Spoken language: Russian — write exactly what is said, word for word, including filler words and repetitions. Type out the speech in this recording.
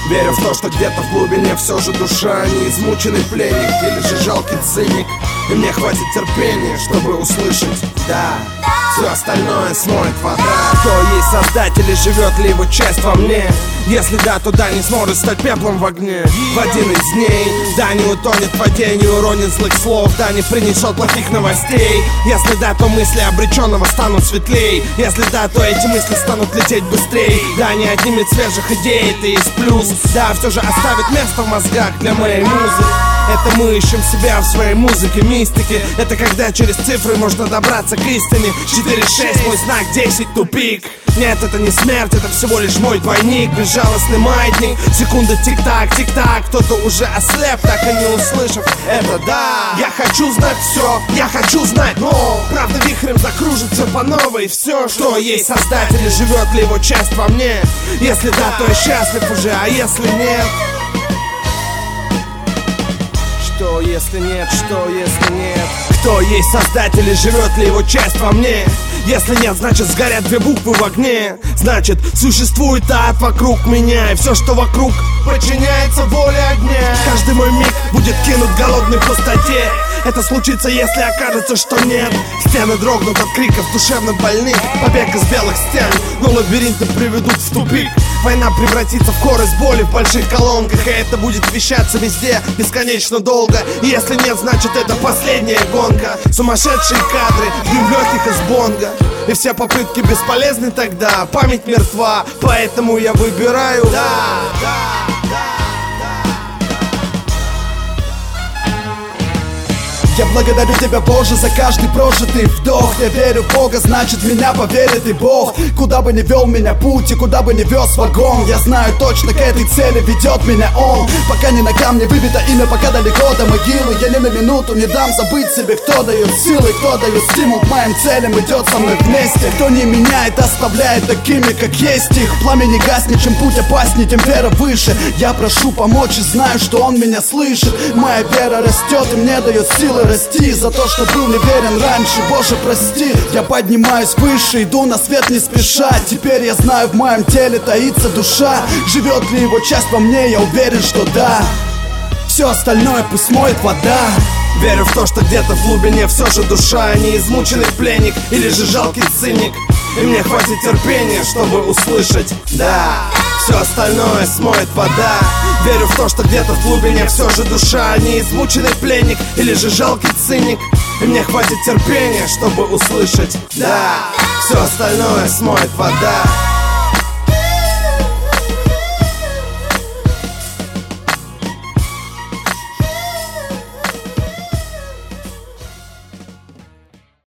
Верю в то, что где-то в глубине все же душа не измученный пленник или же жалкий циник. И мне хватит терпения, чтобы услышать «да». Все остальное смоет вода. Кто есть создатель и живет ли его часть во мне? Если да, то да не сможет стать пеплом в огне. В один из дней да не утонет в воде, не уронит злых слов, да не принесет плохих новостей. Если да, то мысли обреченного станут светлей. Если да, то эти мысли станут лететь быстрей. Да не отнимет свежих идей, это есть плюс. Да, все же оставит место в мозгах для моей музы. Это мы ищем себя в своей музыке, мистике. Это когда через цифры можно добраться к истине. Четыре шесть, мой знак, десять, тупик. Нет, это не смерть, это всего лишь мой двойник. Безжалостный маятник, секунда тик-так, тик-так. Кто-то уже ослеп, так и не услышав это да. Я хочу знать все, я хочу знать, но правда вихрем закружится по новой. Все, что есть создатель, живет ли его часть во мне? Если да, то я счастлив уже, а если нет? Что если нет, что если нет? Кто есть создатель и живет ли его часть во мне? Если нет, значит сгорят две буквы в огне. Значит существует ад вокруг меня, и все, что вокруг, подчиняется воле огня. Каждый мой миг будет кинут в голодной пустоте. Это случится, если окажется, что нет. Стены дрогнут от криков душевно больных. Побег из белых стен, но лабиринты приведут в тупик. Война превратится в скорость боли в больших колонках, и это будет вещаться везде бесконечно долго. И если нет, значит это последняя гонка. Сумасшедшие кадры, дым легких из бонга. И все попытки бесполезны тогда, память мертва. Поэтому я выбираю да, да, да. Я благодарю тебя, Боже, за каждый прожитый вдох. Я верю в Бога, значит в меня поверит и Бог. Куда бы ни вел меня путь и куда бы ни вез вагон, я знаю точно, к этой цели ведет меня Он. Пока не на камне выбито имя, пока далеко до могилы, я ни на минуту не дам забыть себе, кто дает силы, кто дает стимул к моим целям, идет со мной вместе. Кто не меняет, оставляет такими, как есть их. Пламя не гаснет, чем путь опаснее, тем вера выше. Я прошу помочь и знаю, что Он меня слышит. Моя вера растет и мне дает силы расти. За то, что был неверен раньше, Боже, прости. Я поднимаюсь выше, иду на свет не спеша. Теперь я знаю, в моем теле таится душа. Живет ли его часть во мне, я уверен, что да. Все остальное пусть моет вода. Верю в то, что где-то в глубине все же душа, не измученный пленник или же жалкий циник. И мне хватит терпения, чтобы услышать да. Все остальное смоет вода. Верю в то, что где-то в глубине все же душа, не измученный пленник или же жалкий циник. И мне хватит терпения, чтобы услышать да. Все остальное смоет вода.